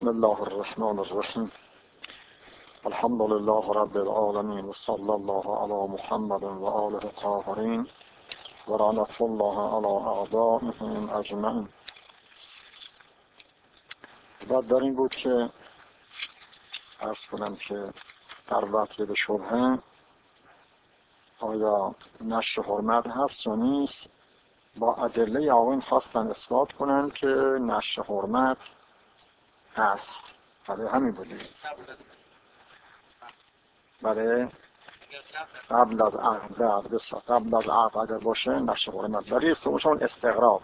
بسم الله الرحمن الرحیم. الحمد لله رب العالمین و صلی الله علی محمد و آله الطاهرین و لعنة الله علی اعدائهم اجمعین. بعد در این بود که عرض کنم که در وقتی به شبهه آیا نشر حرمت هست و نیست، با ادله آقایون خواستن اثبات کنن که نشر حرمت هست. برای همین بودیم، برای قبل از عقد اگر باشه نشر حرمت. دلیل سومشون استغراب.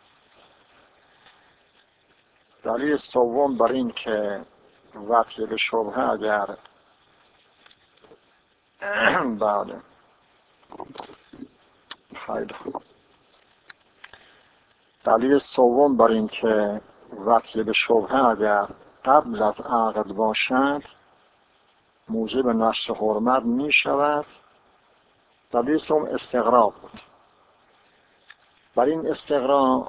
دلیل سوم بر این که وقتی به شبهه اگر بله خیلی خوب. دلیل سوم بر این که وقتی به شبهه اگر قبل از عقد باشد موجب نشر حرمت می شود. دلیل سوم استغراب بود. بر این استغراب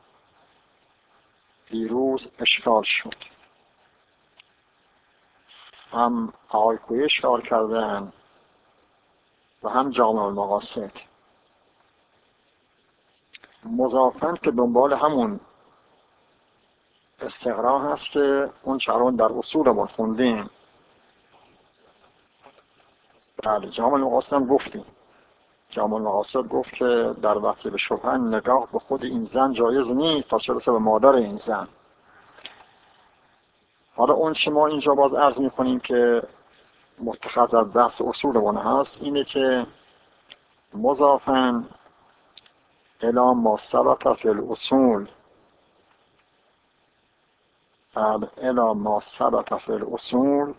دیروز اشکال شد. هم آقای کویی اشکال کردن و هم جامع المقاصد. مضافاً که دنبال همون استغراب هست که اون چرون در اصولمون خوندیم. بله، جامع المقاصد هم گفتیم. جامع المقاصد گفت که در وقتی به شبهه نگاه به خود این زن جایز نیست تا چه برسه به مادر این زن. حالا اون چه ما اینجا باز عرض میکنیم که متخذ از بحث اصولمون هست اینه که مضافاً الی ما ثبت فی الاصول الی ما ثبت فی الاصول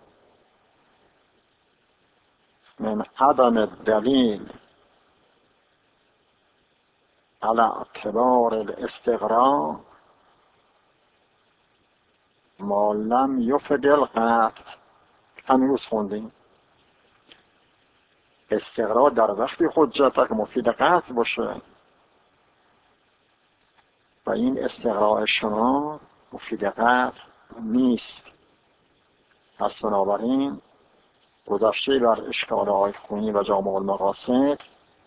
من عدم الدلیل على اعتبار الاستغراق ما لم یفد القطع. هنوز خوندیم استغراق در وقتی حجت که مفید قطع باشه و این استغراق شما مفید قطع نیست. پس بنابراین گذشته بر اشکال های خونی و جامع المقاصد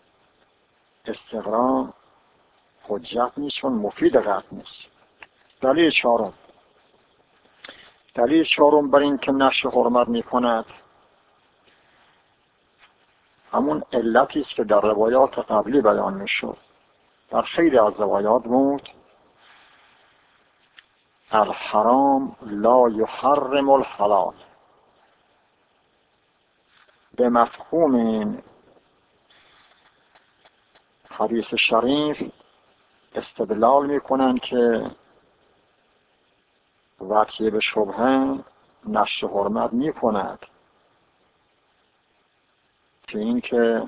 استغراق حجت نیست چون مفید قطع نیست. دلیل چهارم بر این که نشر حرمت می کند همون علتی است که در روایات قبلی بیان می شد. در خیلی از روایات بود الحرام لا یحرم الحلال. به مفهوم این حدیث شریف استدلال می کنند که وقتی به شبهه نشر حرمت می کند که این که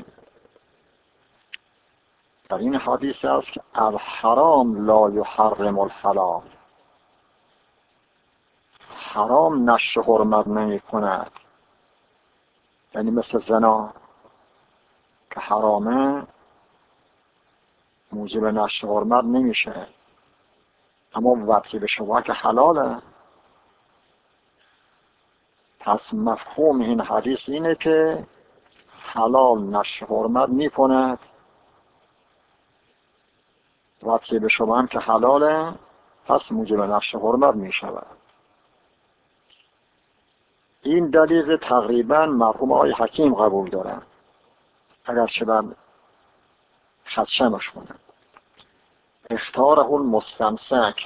در این حدیث است که الحرام لا یحرم الحلال. حرام نشر حرمت نمی کند، یعنی مثل زنا که حرامه موجب نشر حرمت نمیشه، اما وقتی به شبهه که حلاله. پس مفهوم این حدیث اینه که حلال نشر حرمت می کند، وقتی به شبهه هم که حلاله پس موجب نشر حرمت می شود. این دلیل تقریبا مرحوم آقای حکیم قبول دارن، اگرچه بر خدشمش کنن. اختاره المستمسک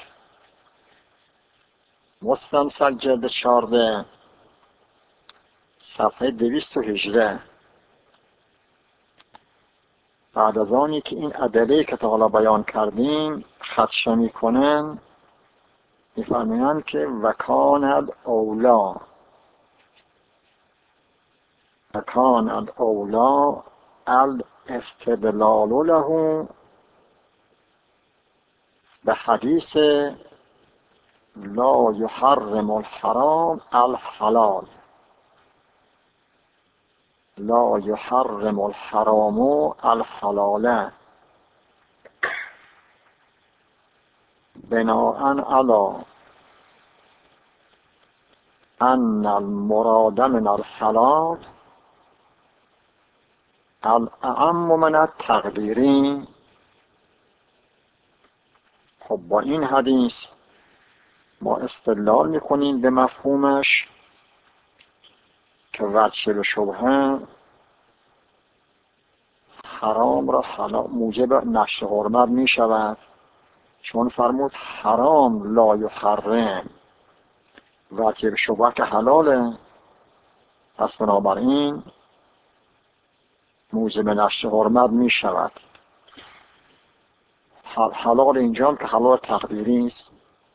جلد 14 صفحه 218. بعد از آنی که این ادله که تا حالا بیان کردیم خدشه میکنن میفرمایند که وکان الاولا الاستدلال له به حدیث لا یحرم الحرام الحلال. لا یحرم الحرام الحلال بناء علی ان المراد من الحلال الاعم من التقدیری. خب با این حدیث ما استدلال میکنیم به مفهومش که وجه به شبهه حرام را حلال موجب نشر حرمت می شود، چون فرمود حرام لا یحرم، وجه به شبهه که حلاله، پس بنابراین موجب نشر حرمت می شود. حلال اینجا هم که حلال تقدیری است.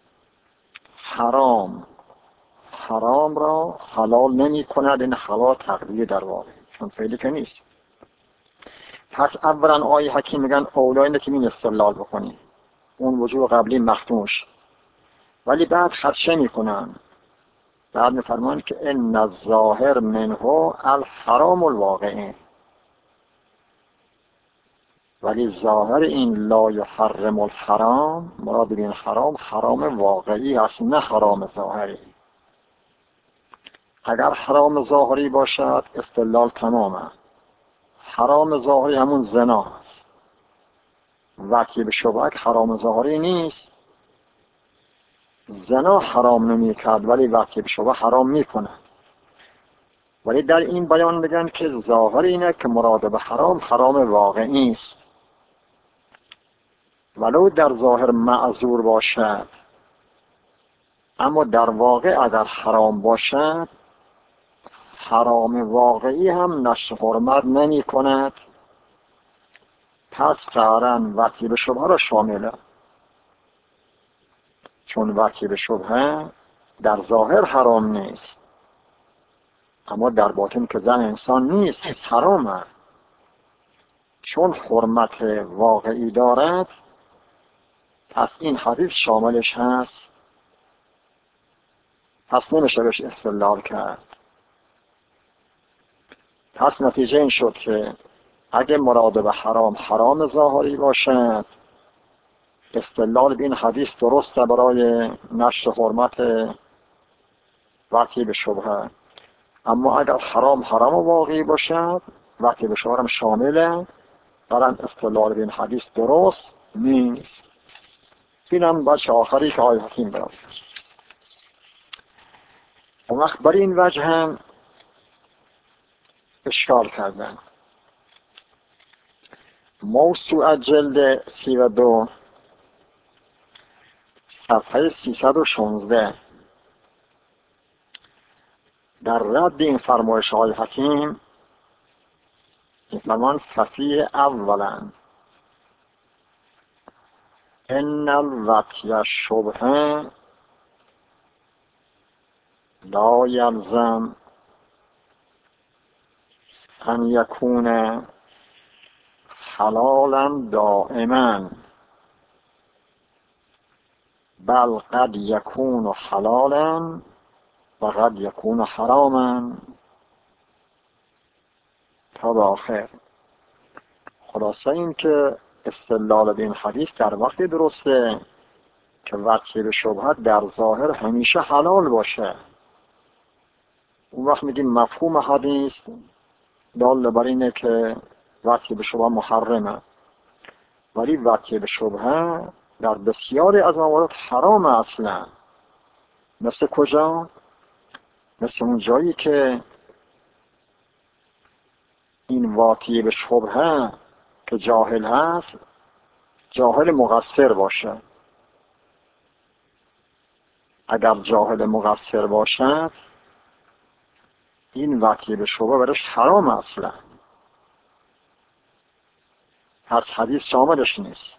حرام را حلال نمی کند، این حلال تقدیری در واقع، چون فعلی که نیست. پس اولا آیه حکیم میگن اولای نتیمین استدلال بکنی، اون وجوه قبلی مختوش، ولی بعد خدشه میکنن، بعد میفرمان که ان الظاهر منه الحرام الواقعی، ولی ظاهر این لا یحرم الحرام مراد بین حرام واقعی است، نه حرام ظاهری. اگر حرام ظاهری باشد استدلال تمامه. حرام ظاهری همون زنا است، وقتی به شبهه حرام ظاهری نیست. زنا حرام نمی کرد ولی وقتی به شبهه حرام میکنه. ولی در این بیان میگن که ظاهر اینه که مراد به حرام واقعی است، ولو در ظاهر معذور باشد، اما در واقع اگر حرام باشد حرام واقعی هم نشر حرمت نمی کند. پس قطعاً وقتی به شبهه را شامله، چون وقتی به شبهه در ظاهر حرام نیست، اما در باطن که زن انسان نیست حرامه، چون حرمت واقعی دارد. پس این حدیث شاملش هست، پس نمیشه بهش استدلال کرد. پس نتیجه این شد که اگه مراد به حرام ظاهری باشد استدلال به این حدیث درسته برای نشر حرمت وقتی به شبهه، اما اگر حرام واقعی باشد وقتی به شبهه شامله، برای استدلال به این حدیث درست نیست. اینم بچه آخری که آیه حکیم برد. اون وقت برای این وجه هم اشکال کردن. موسوعه جلد 32 صفحه 316 در رد این فرمایش های حکیم فرمان ففی اولا ان الوطی الشبهه لا یلزم ان یکون حلالا دائما، بل قد یکون حلالا و قد یکون حراما. تا به آخر. خلاصه این که استدلال به این حدیث در وقتی درسته که وجه به شبهه در ظاهر همیشه حلال باشه. اون وقت میگیم مفهوم حدیث دال بر اینه که وجه به شبهه محرمه، ولی وجه به شبهه در بسیاری از موارد حرام اصلا. مثل کجا؟ مثل اون جایی که این واقعی به شبهه که جاهل هست جاهل مقصر باشه. اگر جاهل مقصر باشد این واقعی به شبهه برش حرام اصلا، پس حدیث شاملش نیست.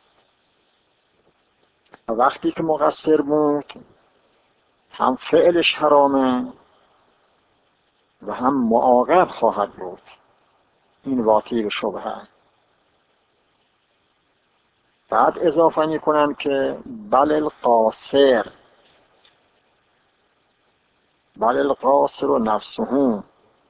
وقتی که مقصر بود هم فعلش حرامه و هم معاقب خواهد بود. این واقعی به شبهه. بعد اضافه میکنن که بل القاصر نفسه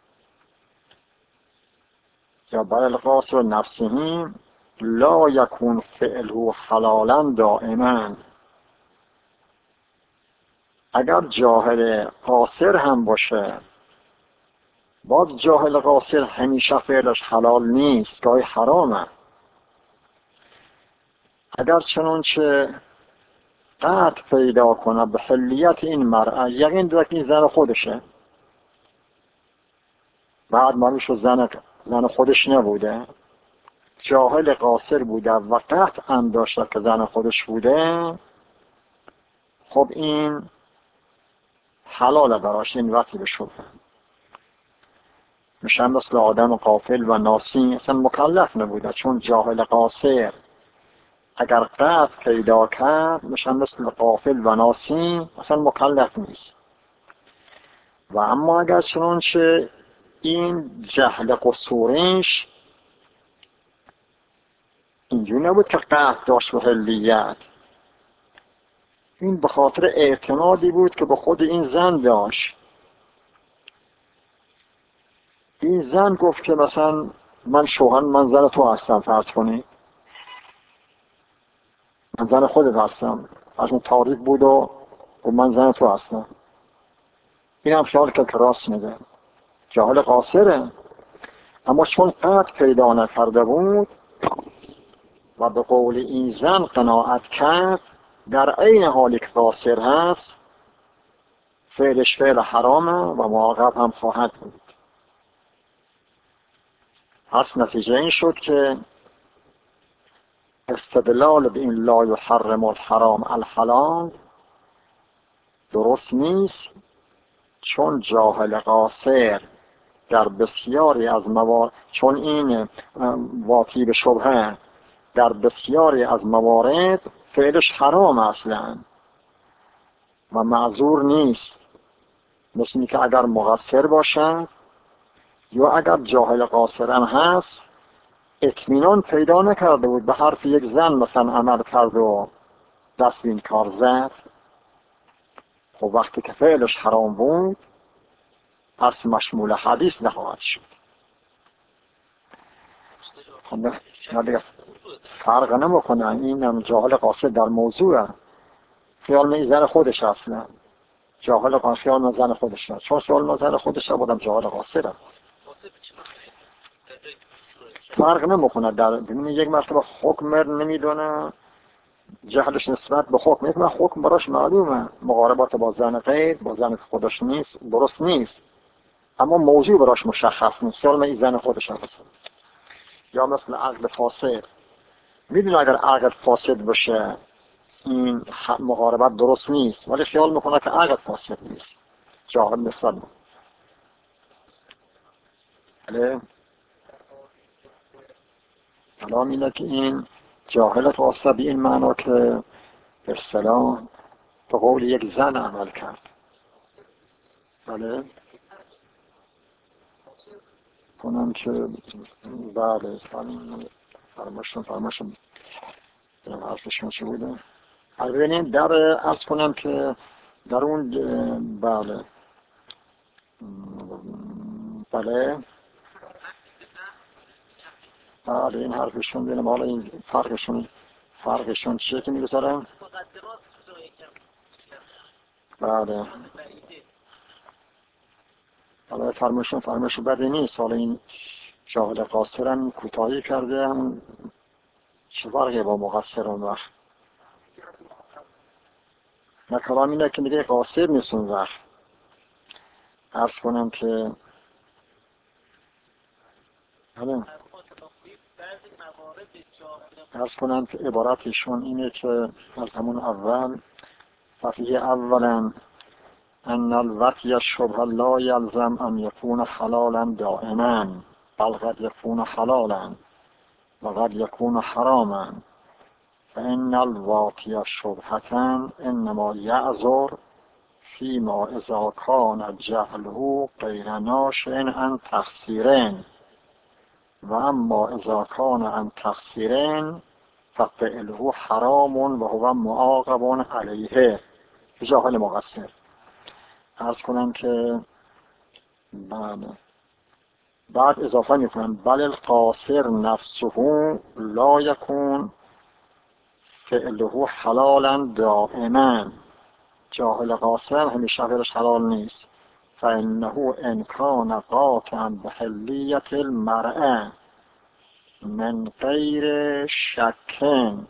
یا بل القاصر نفسه لا یکون فعله حلالا دائما. اگر جاهل قاصر هم باشه، باز جاهل قاصر همیشه فعلش حلال نیست، گاهی حرامه. اگر چنانچه قطع پیدا کنه به حلیت این مرأة، یقین داره که این زن خودشه، بعد معلوم شد زن خودش نبوده، جاهل قاصر بوده و قطع هم داشته که زن خودش بوده، خب این حلاله براش، این وقتی به شبه میشه. مثل آدم غافل و ناسی اصلا مکلف نبوده، چون جاهل قاصر اگر قطع پیدا کرد میشه مثل غافل و ناسی، اصلا مکلف نیست. و اما اگر چنانچه این جهل قصورش اینجور نبود که قطع داشت به حلیت، این به خاطر اعتمادی بود که به خود این زن داشت. این زن گفت که مثلا من شوهر، من زن تو هستم، فرض کنی من زن خودت هستم، از اون تاریک بود و من زن تو هستم. این هم خیال که راست میگه، جاهل قاصره، اما چون قطع پیدا نکرده بود و به قول این زن قناعت کرد، در عین حالی که قاصر هست فعلش فعل حرامه و معاقب هم خواهد بود. پس نتیجه این شد که استدلال به این لا یحرم الحرام الحلال درست نیست، چون جاهل قاصر در بسیاری از موارد، چون این واقعی به شبهه در بسیاری از موارد فعلش حرام اصلا و معذور نیست، مثل این که اگر مقصر باشد یا اگر جاهل قاصرم هست اطمینان پیدا نکرده بود، به حرف یک زن مثلا عمل کرد و دست این کار زد، خب وقتی که فعلش حرام بود پس مشمول حدیث نخواهد شد. خب دیگه فرق نمیکنه، این جاهل قاصر در موضوع خیال من زن خودش اصلا، جاهل قاصر خیال من زن خودش نه، چون خیال من زن خودش بودم جاهل قاصرم، فرق نمیکنه. در یک مرتبه حکم نمیدونه، جهلش نسبت به حکم، یک حکم براش معلومه، مقاربات با زن غیر با زن خودش نیست، درست نیست، اما موضوع براش مشخص نیست، خیال من این زن خودش هست. یا مثل عقد فاسد، میدونه اگر عقد فاسد بشه این مقاربت درست نیست، ولی خیال میکنه که عقد فاسد نیست، جاهل نسبت به کلام اینه که این جاهل قاصر به این معنا که به اصطلاح به قول یک زن عمل کرد. بله کنم که بله فرماشون دارم حرفشون چه بوده. ببینید در عرض کنم که در اون بله این حرفشون بینم، حالا این فرقشون چیه که میگذارم. بله حالا فرمایشون بده نیست، حالا این جاهل قاصرم کوتاهی کرده، همون چه فرقی با مقصر اون وقت. نه کلام اینه که میگه قاصر نیست اون وقت. عرض کنم که عبارتشون اینه که از همون اول صفحه اولا ان الوطی الشبه لا یلزم ان یکون حلالا دائما بل قد یکون حلالا و قد یکون حراما فان الواقی الشبهة انما یعذر فيما اذا كان جهله غیر ناشئ عن تقصیر و اما اذا كان عن تقصیر ففعله حرام و هو معاقب علیه جاهل مقصر. عرض کنم که بعد اضافه میکنم بل القاصر نفسه لا یکون فعله حلالا دائما، جاهل قاصر همیشه غیرش حلال نیست. فإنه إن كان قاطعا بحلیة المرأة من غیر شک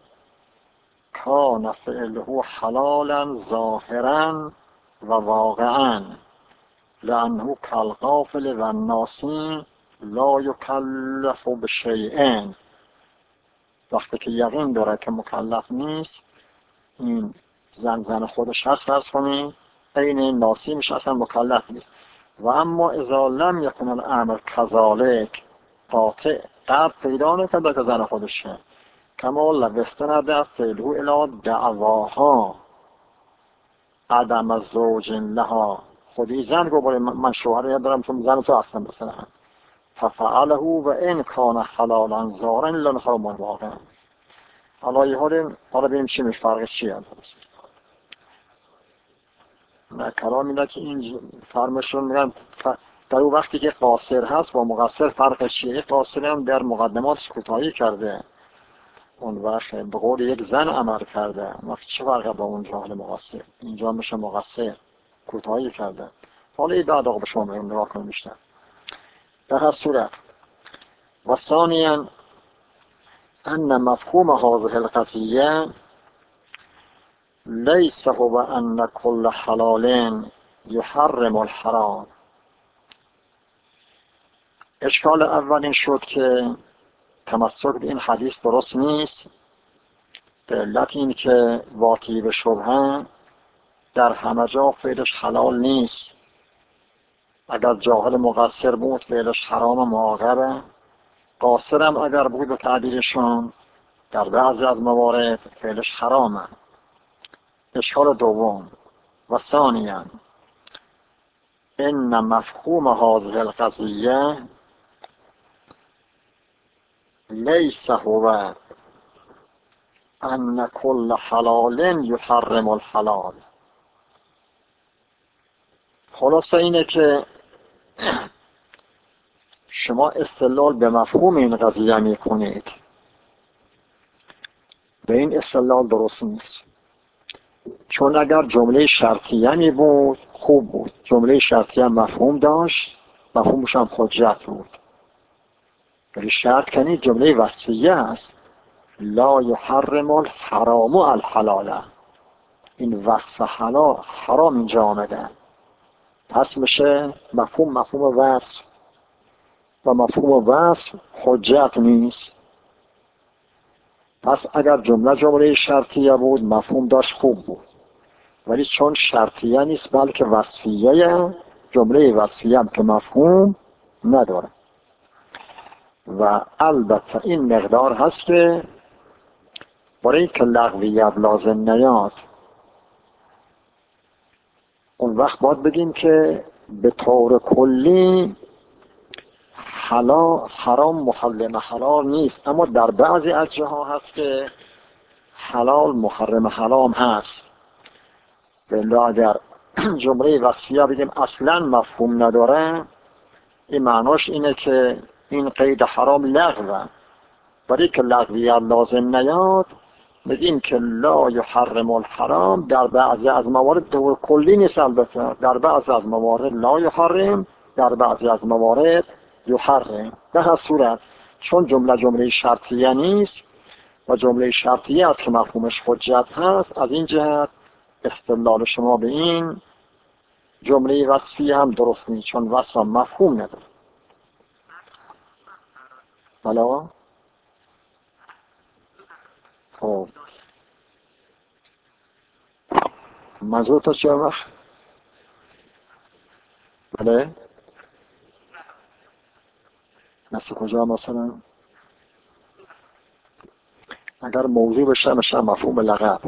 کان فعله حلالا ظاهرا و واقعا لأنه كالغافل و الناسی لا یکلف بشیء. وقتی که یقین داره که مکلف نیست، این زن خودش هست فرض کنید، این ناسی میشه، اصلا مکلف نیست. و اما اذا لم یکن الامر کذالک، قاطع قبل پیدا نکرده که زن خودشه، کما لو استند فعله الی دعواها عدم الزوج لها، خودی زن گفت من شوهر ندارم چون زن تو هستم مثلا، ففعله و ان کان حلالا ظاهرا الا حرام واقعا. حالا ببینیم چی میشه، فرقش چیه. نه کلام اینه که این فرمشون میگن در اون وقتی که قاصر هست با مقصر فرقش چیه. قاصر هم در مقدمات کوتاهی کرده، اون وقت به قول یک زن عمل کرده، وقت چه فرقه با اون جاهل مقصر؟ اینجا میشه مقصر کوتاهی کرده. حالا این بعد آقا به شما میگم نگاه کنیم بیشتر. در هر صورت و ثانیاً ان مفهوم هذه القضیه لیس هو ان كل حلال یحرم الحرام. اشکال اول این شد که تمسک به این حدیث درست نیست، به علت این که واقعی به شبهه در همه جا فعلش حلال نیست. اگر جاهل مقصر بود فعلش حرام معاقبه، قاصرم اگر بود به تعبیرشون در بعضی از موارد فعلش حرامه. اشکال دوم و ثانیاً ان مفهوم هذه القضیه لیس هو ان كل حلال یحرم الحلال. خلاصه اینه که شما استدلال به مفهوم این قضیه می کنید، به این استدلال درست نیست. چون اگر جمله شرطیه می بود خوب بود، جمله شرطیه مفهوم داشت، مفهومش هم حجت بود. ولی شرط کنی جمله وصفیه است، لا یحرم الحرام الحلال. این وصف حرام اینجا آمده، پس میشه مفهوم وصف و مفهوم وصف حجت نیست. پس اگر جمله شرطیه بود مفهوم داشت خوب بود، ولی چون شرطیه نیست بلکه وصفیه، جمله وصفیه هم که مفهوم نداره. و البته این مقدار هست که برای که لغویت لازم نیاد، اون وقت باید بگیم که به طور کلی حرام محرم حلال نیست، اما در بعضی از جاها هست که حلال محرم حرام هست. بلا اگر جمله وصفیه بگیم اصلا مفهوم نداره، این معناش اینه که این قید حرام لغوه. برای که لغویت لازم نیاد بگیم که لا یحرم الحرام در بعضی از موارد دور کلی نیست، البته در بعضی از موارد لا یحرم، در بعضی از موارد یحرم. به هر صورت چون جمله شرطیه نیست و جمله شرطیه است که مفهومش حجت هست، از این جهت استدلال شما به این جمله وصفی هم درست نیست، چون وصف هم مفهوم نداره. بلا خب منظور تو چه وقت؟ بله مثل کجا مثلا؟ اگر موضوع بشه میشه مفهوم لغت.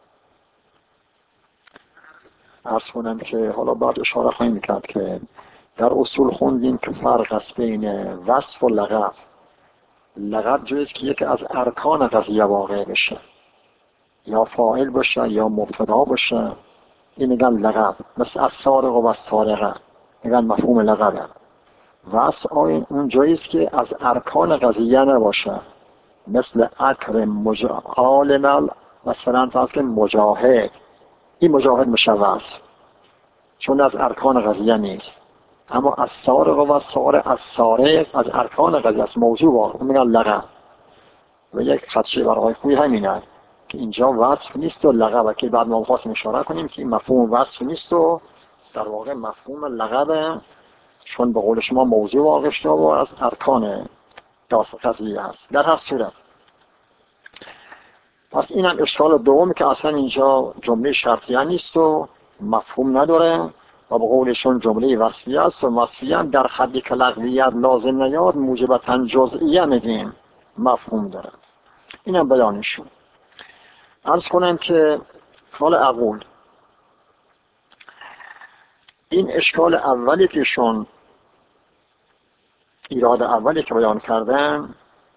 عرض کنم که حالا بعد اشاره خواهیم کرد که در اصول خوندیم که فرق است بین وصف و لغت. لغت جایز که یکی از ارکان قضیه واقع بشه، یا فاعل باشه یا مبتدا باشه، این میگن لغت. مثل السارق و السارقه میگن مفهوم لغت. وصف اون جاییست که از ارکان قضیه نباشه، مثل اکرم عالم مثلا فرض که مجاهد، این مجاهد میشه وصل، چون از ارکان قضیه نیست. اما از سارق و سارق، از سارق از ارکان قضیه است، موضوع واقع میگن لقب. و یک خدشه برای خوی همینه که اینجا وصف نیست و لقبه، که بعد ما خواستیم اشاره کنیم که این مفهوم وصف نیست و در واقع مفهوم لقبه، چون به قول شما موضوع واقع شده و از ارکان داست قضیه است. در هر صورت پس این هم اشکال دومی که اصلا اینجا جمله شرطیه نیست و مفهوم نداره و به قولشون جمله وصفیه است، و وصفیه هم در حدی که لغویت لازم نیاد موجبتاً جزئیه میگیم مفهوم داره. این هم بیانشون. عرض کنم که حال اقول این اشکال اولی که شون ایراد اولی که بیان کردن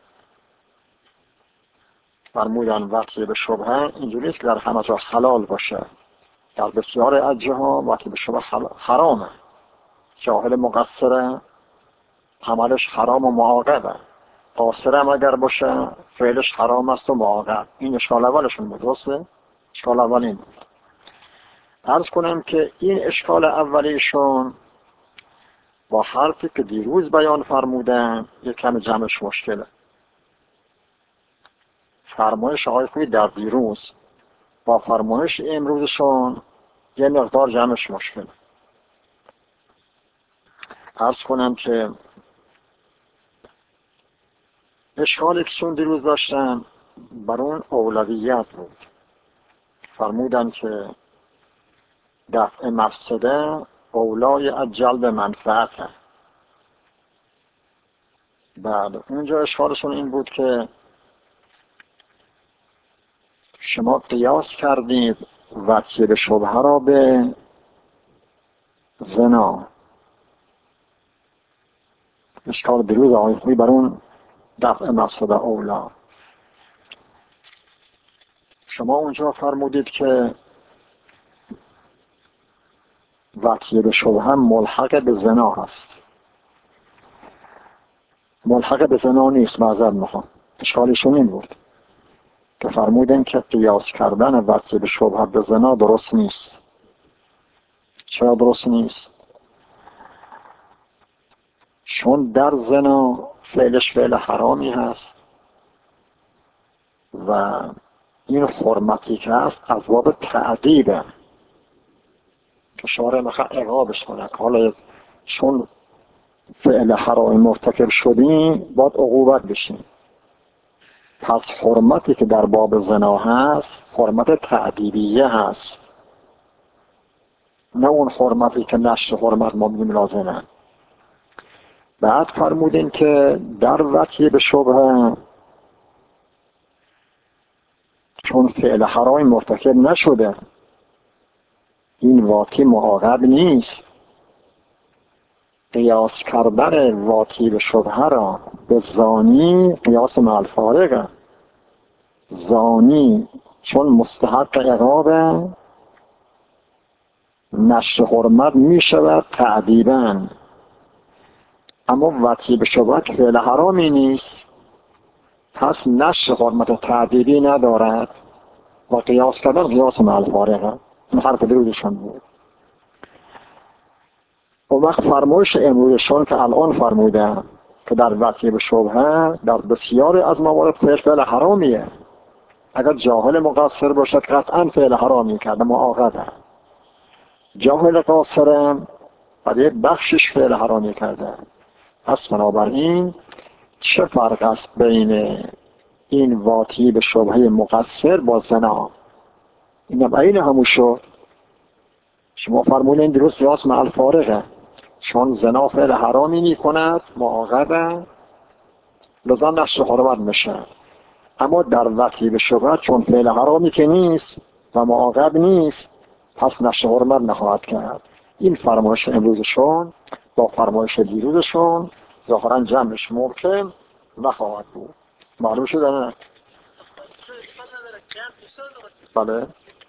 فرمودن وقتی به شبهه اینجوری است که در همه جا حلال باشه، در بسیار از جاها وقتی به شبه حرامه، جاهل مقصره عملش حرام و معاقبه، قاصرم اگر باشه فعلش حرام است و معاقب. این اشکال اولشون بود. درسته؟ اشکال اول این بود. عرض کنم که این اشکال اولیشون با حرفی که دیروز بیان فرمودن یک کم جمعش مشکله. فرمایش آقای خویی در دیروز با فرمایش امروزشون یه مقدار جمعش مشکله. عرض کنم که اشکالی که چون دیروز داشتن بر اون اولویت بود. فرمودن که دفع مفسده اولای از جلب منفعته. بعد اونجا اشکالشون این بود که شما قیاس کردید وجه به شبهه را به زنا. اشکال دیروز آقای خویی بر اون دفع مفسده اولا. شما اونجا فرمودید که وجه به شبهه ملحق به زنا هست. ملحق به زنا نیست. معذرت میخوام. اشکالشون این بود که فرمودن که قیاس کردن وجه به شبهه به زنا درست نیست. چرا درست نیست؟ چون در زنا فعلش فعل حرامی هست و این حرمتی که هست از باب تعدیبه که شارع میخواد عقابش کنه. حالا چون فعل حرام مرتکب شدیم باید عقوبت بشیم. پس حرمتی که در باب زنا هست حرمت تعدیبیه هست، نه اون حرمتی که نشر حرمت ما میگیم لازمه. بعد فرمودین که در وجه به شبهه چون فعل حرام مرتکب نشده این واقعی معاقب نیست. قیاس کردن واقعی به شبهه را به زانی قیاس مع الفارقه. زانی چون مستحق عقابه نشر حرمت می شود تعدیباً، اما وجه به شبهه که فعل حرامی نیست پس نشر حرمت تعدیبی ندارد و قیاس کردن قیاس مع الفارقه. این حرف دیروزشون بود. و وقت فرمایش امروزشون که الان فرمودن که در وجه به شبهه در بسیاری از موارد فعل حرامیه، اگر جاهل مقصر باشد قطعا فعل حرامی کرده معاقبه. جاهل قاصرم برای بخشش فعل حرامی کرده. پس بنابراین چه فرق است بین این واقعی به شبهه مقصر با زنا؟ اینم عین همون شد. شما فرمودین درست قیاس مع الفارقه، چون زنا فعل حرامی می کند معاقبه لذا نشر حرمت میشه. اما در وقتی به شبهه چون فعل حرامی که نیست و معاقب نیست پس نشر حرمت نخواهد کرد. این فرمایش امروزشون با فرمایش دیروزشون ظاهرا جمعش ممکن نخواهد بود. معلوم شده نه؟ بله.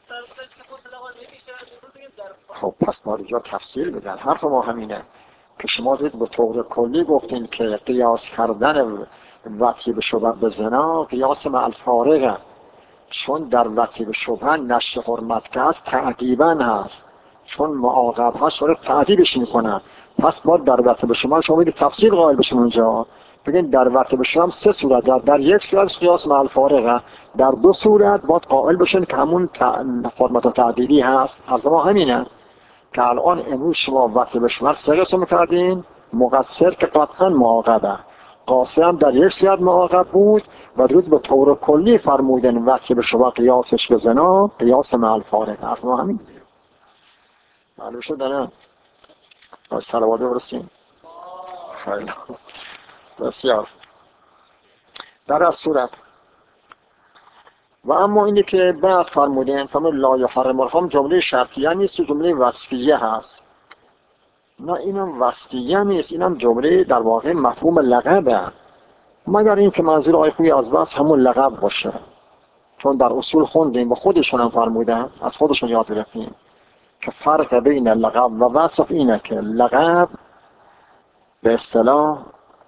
خب پس ما اینجا تفسیر بدن. حرف ما همینه که شما دید به طور کلی گفتین که قیاس کردن وجه به شبهه به زنا قیاس مع الفارقه. چون در وقتی به شبهه نشر حرمت که هست تعقیبا هست، چون معاقب هست داره تعقیبش میکنن. پس ما در وقتی به شما میگه تفصیل قائل بشیم اونجا بگین در وقتی به شما سه صورت در یک صورت قیاس مع الفارقه، در دو صورت باید قائل بشین که همون حرمت تعقیبی هست. از ما همینه که الان امروز شما وقتی به شما سه قسم کردین، مقصر که قطعا معاقبه، قاصر هم در یک صورت معاقب بود و درود به طور کلی فرمودن وقتی به شما قیاسش به زنا قیاس مع الفارقه. از ما همین معلوم شد نه؟ از صلوات برسیم. خیلی بسیار در از صورت. و اما اینی که بعد فرمودن لا یحرم الحرام جمله شرطیه نیست، جمله وصفیه هست. نه اینم وصفیه نیست، اینم جمله در واقع مفهوم لقبه، مگر این که منظور آقای خویی از وصف همون لقب باشه، چون در اصول خوندیم و خودشون هم فرمودن، از خودشون یاد گرفتیم که فرق بین لقب و وصف اینه که لقب به اصطلاح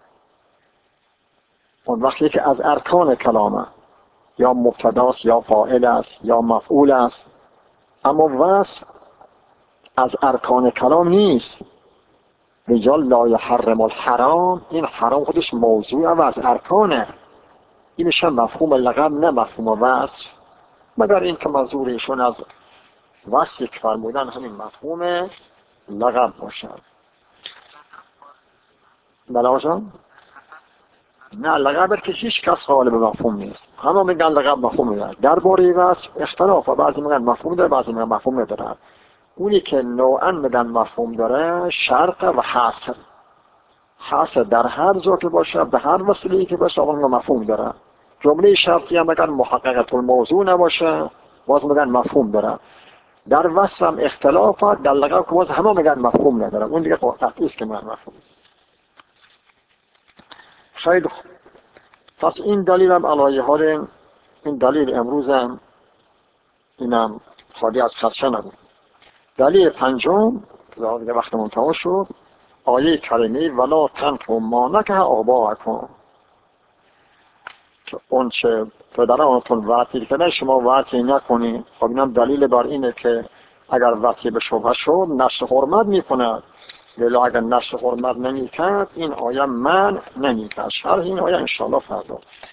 اون وقتی که از ارکان کلامه، یا مبتداست یا فاعل است یا مفعول است، اما وصف از ارکان کلام نیست. رجال لا یحرم الحرام، این حرام خودش موضوع و از ارکانه، اینش هم مفهوم لقب نه مفهوم وصف، مگر این که منظورشون از وصفی که فرمودن همین مفهوم لقب باشد. بله آجان؟ نه لقب که هیچ کس غالب مفهوم نیست، همه میگن لقب مفهوم داره. درباره وصف اختلاف، بعضی میگن مفهوم داره بعضی میگن مفهوم نداره. اونی که نوعا میگن مفهوم داره شرط و حصر، حصر در هر جا که باشه به هر وسیله‌ای که باشه اون مفهوم داره. جمله شرطی هم اگر محققة الموضوع نباشه باز میگن مفهوم داره. در وصف هم اختلافات، در لقب که باز همه میگن مفهوم نداره، اون دیگه قطعی است که من مفهوم. خیلی خوب. پس این دلیل هم علیه حال این دلیل امروز هم اینم خالی از خدشه نبود. دلیل پنجم که دیگه وقت منتهی شد، آیه کریمه ولا تنکحوا ما نکح آباءکم، که اون چه پدرانتون وصی کردن شما وصی نکنید. خب اینم دلیل بر اینه که اگر وصی به شبهه شد نشر حرمت میکنه، ولی اگر نشر حرمت نمیکرد این آیه من نمیکرد. شرح این آیه انشاءالله فردا.